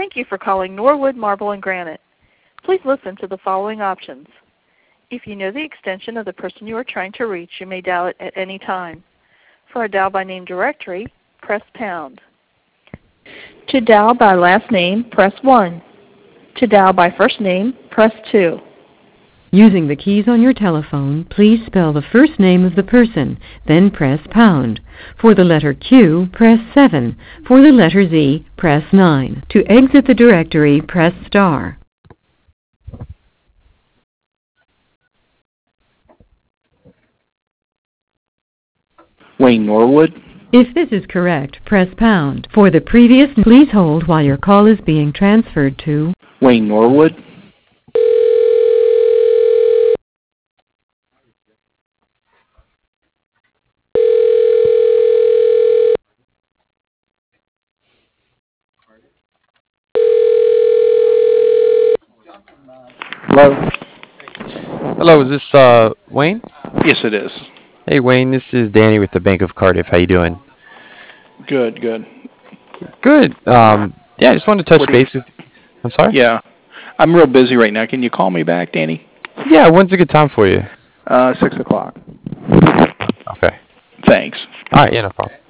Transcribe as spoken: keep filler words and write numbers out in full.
Thank you for calling Norwood Marble and Granite. Please listen to the following options. If you know the extension of the person you are trying to reach, you may dial it at any time. For a dial by name directory, press pound. To dial by last name, press one. To dial by first name, press two. Using the keys on your telephone, please spell the first name of the person, then press pound. For the letter Q, press seven. For the letter Z, press nine. To exit the directory, press star. Wayne Norwood. If this is correct, press pound. For the previous, please hold while your call is being transferred to Wayne Norwood. Hello. Hello, is this uh, Wayne? Yes, it is. Hey, Wayne, this is Danny with the Bank of Cardiff. How you doing? Good, good. Good. Um, yeah, I just wanted to touch base with you. I'm sorry? Yeah. I'm real busy right now. Can you call me back, Danny? Yeah, when's a good time for you? Uh, six o'clock. Okay. Thanks. All right, yeah, no problem.